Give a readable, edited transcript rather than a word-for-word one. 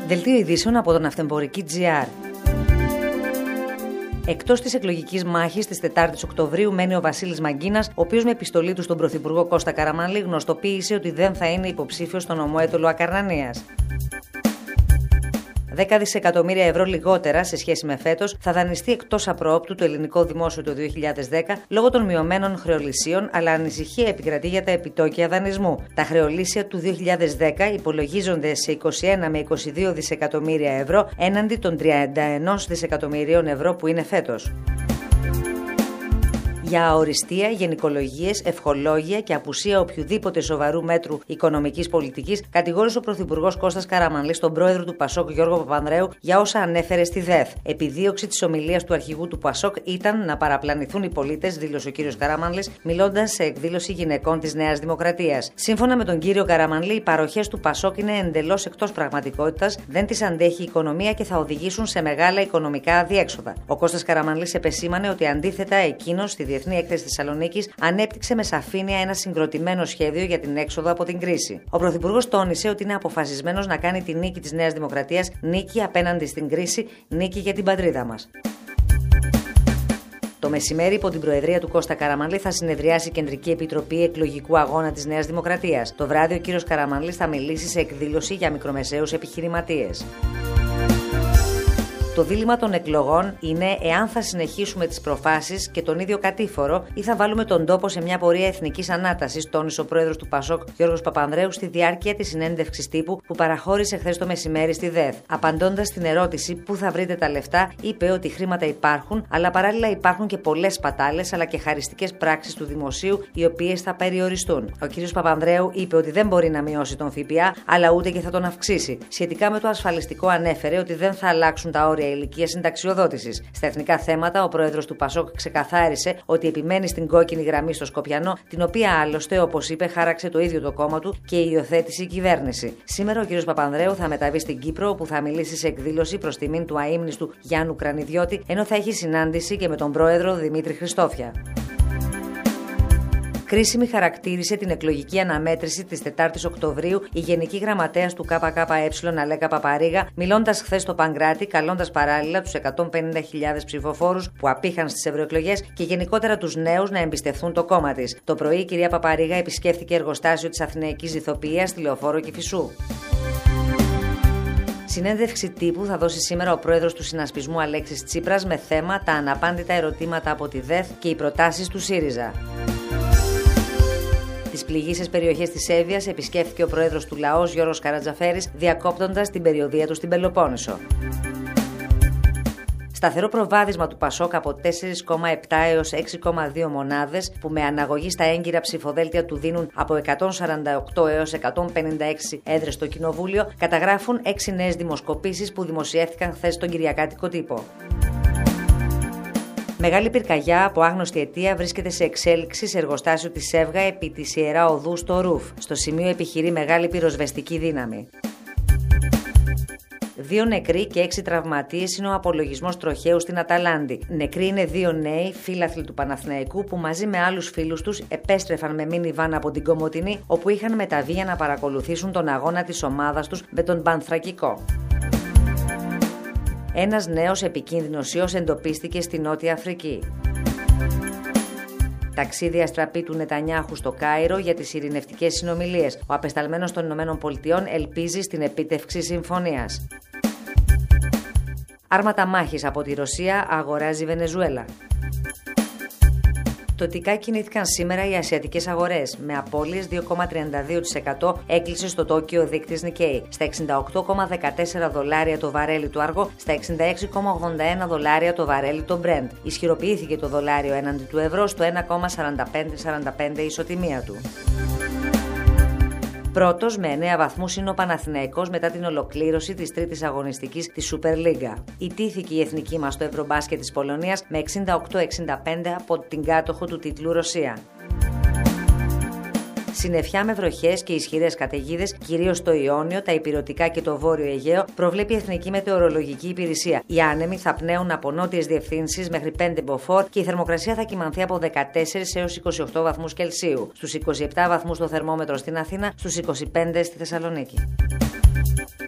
Δελτίο ειδήσεων από τον Αυτεμπορική.gr. Εκτός της εκλογικής μάχης της 4ης Οκτωβρίου μένει ο Βασίλης Μαγκίνας, ο οποίος με επιστολή του στον Πρωθυπουργό Κώστα Καραμανλή γνωστοποίησε ότι δεν θα είναι υποψήφιος στον ομόετωλο Ακαρνανίας. 10 δισεκατομμύρια ευρώ λιγότερα σε σχέση με φέτος θα δανειστεί εκτός απροόπτου το ελληνικό δημόσιο το 2010 λόγω των μειωμένων χρεολυσίων, αλλά ανησυχία επικρατεί για τα επιτόκια δανεισμού. Τα χρεολύσια του 2010 υπολογίζονται σε 21 με 22 δισεκατομμύρια ευρώ έναντι των 31 δισεκατομμυρίων ευρώ που είναι φέτος. Για αοριστία, γενικολογίες, ευχολόγια και απουσία οποιοδήποτε σοβαρού μέτρου οικονομικής πολιτικής, κατηγόρησε ο Πρωθυπουργός Κώστας Καραμανλής τον πρόεδρο του Πασόκ Γιώργο Παπανδρέου για όσα ανέφερε στη ΔΕΘ. Επιδίωξη της ομιλίας του αρχηγού του Πασόκ ήταν να παραπλανηθούν οι πολίτες, δήλωσε ο κ. Καραμανλής, μιλώντας σε εκδήλωση γυναικών της Νέας Δημοκρατίας. Σύμφωνα με τον κύριο Καραμανλή, οι παροχές του Πασόκ είναι εντελώς εκτός πραγματικότητας, δεν τις αντέχει η οικονομία και θα οδηγήσουν σε μεγάλα οικονομικά αδιέξοδα. Ο Κώστας Καραμανλής επεσήμανε ότι αντίθετα εκείνος στη Διεθνή Έκθεση Θεσσαλονίκης ανέπτυξε με σαφήνεια ένα συγκροτημένο σχέδιο για την έξοδο από την κρίση. Ο Πρωθυπουργός τόνισε ότι είναι αποφασισμένος να κάνει τη νίκη της Νέας Δημοκρατίας, νίκη απέναντι στην κρίση, νίκη για την πατρίδα μας. Το μεσημέρι, υπό την προεδρία του Κώστα Καραμανλή, θα συνεδριάσει η Κεντρική Επιτροπή Εκλογικού Αγώνα της Νέας Δημοκρατίας. Το βράδυ, ο κ. Καραμανλής θα μιλήσει σε εκδήλωση για μικρομεσαίους επιχειρηματίες. Το δίλημμα των εκλογών είναι εάν θα συνεχίσουμε τις προφάσεις και τον ίδιο κατήφορο ή θα βάλουμε τον τόπο σε μια πορεία εθνικής ανάτασης, τόνισε ο πρόεδρος του Πασόκ Γιώργος Παπανδρέου στη διάρκεια της συνέντευξης τύπου που παραχώρησε χθες το μεσημέρι στη ΔΕΘ. Απαντώντας στην ερώτηση πού θα βρείτε τα λεφτά, είπε ότι χρήματα υπάρχουν, αλλά παράλληλα υπάρχουν και πολλές σπατάλες αλλά και χαριστικές πράξεις του δημοσίου, οι οποίες θα περιοριστούν. Ο κ. Παπανδρέου είπε ότι δεν μπορεί να μειώσει τον ΦΠΑ, αλλά ούτε και θα τον αυξήσει. Σχετικά με το ασφαλιστικό, ανέφερε ότι δεν θα αλλάξουν τα όρια ηλικίας συνταξιοδότησης. Στα εθνικά θέματα, ο πρόεδρος του Πασόκ ξεκαθάρισε ότι επιμένει στην κόκκινη γραμμή στο Σκοπιανό, την οποία άλλωστε, όπως είπε, χάραξε το ίδιο το κόμμα του και υιοθέτησε η κυβέρνηση. Σήμερα ο κ. Παπανδρέου θα μεταβεί στην Κύπρο, όπου θα μιλήσει σε εκδήλωση προς τιμήν του αείμνηστου Γιάννου Κρανιδιώτη, ενώ θα έχει συνάντηση και με τον πρόεδρο Δημήτρη Χριστόφια. Κρίσιμη χαρακτήρισε την εκλογική αναμέτρηση της 4ης Οκτωβρίου η Γενική Γραμματέας του ΚΚΕ Αλέκα Παπαρίγα, μιλώντας χθες στο Παγκράτη, καλώντας παράλληλα τους 150.000 ψηφοφόρους που απήχαν στις ευρωεκλογές και γενικότερα τους νέους να εμπιστευτούν το κόμμα της. Το πρωί η κυρία Παπαρίγα επισκέφθηκε εργοστάσιο της Αθηναϊκής Ηθοποιίας στη Λεωφόρο Κηφισού. Συνέντευξη τύπου θα δώσει σήμερα ο πρόεδρος του Συνασπισμού Αλέξης Τσίπρας με θέμα τα αναπάντητα ερωτήματα από τη ΔΕΘ και οι προτάσεις του ΣΥΡΙΖΑ. Τις πληγείσες περιοχές της Εύβοιας επισκέφθηκε ο πρόεδρος του Λαός Γιώργος Καρατζαφέρης, διακόπτοντας την περιοδεία του στην Πελοπόννησο. Σταθερό προβάδισμα του Πασόκ από 4,7 έως 6,2 μονάδες, που με αναγωγή στα έγκυρα ψηφοδέλτια του δίνουν από 148 έως 156 έδρες στο Κοινοβούλιο, καταγράφουν 6 νέες δημοσκοπήσεις που δημοσιεύτηκαν χθες στον κυριακάτικο τύπο. Μεγάλη πυρκαγιά από άγνωστη αιτία βρίσκεται σε εξέλιξη σε εργοστάσιο της Εύγα επί της Ιερά Οδού στο Ρουφ. Στο σημείο επιχειρεί μεγάλη πυροσβεστική δύναμη. 2 νεκροί και 6 τραυματίες είναι ο απολογισμός τροχαίου στην Αταλάντη. Νεκροί είναι 2 νέοι φίλαθλοι του Παναθηναϊκού που μαζί με άλλους φίλους τους επέστρεφαν με μίνιβαν από την Κομοτηνή, όπου είχαν μεταβεί για να παρακολουθήσουν τον αγώνα της ομάδας τους με τον Πανθρακικό. Ένας νέος επικίνδυνος ιός εντοπίστηκε στη Νότια Αφρική. Ταξίδι αστραπή του Νετανιάχου στο Κάιρο για τις ειρηνευτικές συνομιλίες. Ο απεσταλμένος των ΗΠΑ ελπίζει στην επίτευξη συμφωνίας. Άρματα μάχης από τη Ρωσία αγοράζει η Βενεζουέλα. Πτωτικά κινήθηκαν σήμερα οι ασιατικές αγορές. Με απώλειες 2,32% έκλεισε στο Τόκιο ο δείκτης Nikkei. Στα $68,14 το βαρέλι του αργό, στα $66,81 το βαρέλι το Brent. Ισχυροποιήθηκε το δολάριο έναντι του ευρώ στο 1,4545 ισοτιμία του. Πρώτος με 9 βαθμούς είναι ο Παναθηναϊκός μετά την ολοκλήρωση της τρίτης αγωνιστικής της Super League. Ιτήθηκε η εθνική μας στο Ευρωμπάσκετ της Πολωνίας με 68-65 από την κάτοχο του τίτλου Ρωσία. Συννεφιά με βροχές και ισχυρές καταιγίδες, κυρίως στο Ιόνιο, τα Ηπειρωτικά και το Βόρειο Αιγαίο, προβλέπει η Εθνική Μετεωρολογική Υπηρεσία. Οι άνεμοι θα πνέουν από νότιες διευθύνσεις μέχρι 5 μποφόρ και η θερμοκρασία θα κυμανθεί από 14 έως 28 βαθμούς Κελσίου. Στους 27 βαθμούς το θερμόμετρο στην Αθήνα, στους 25 στη Θεσσαλονίκη.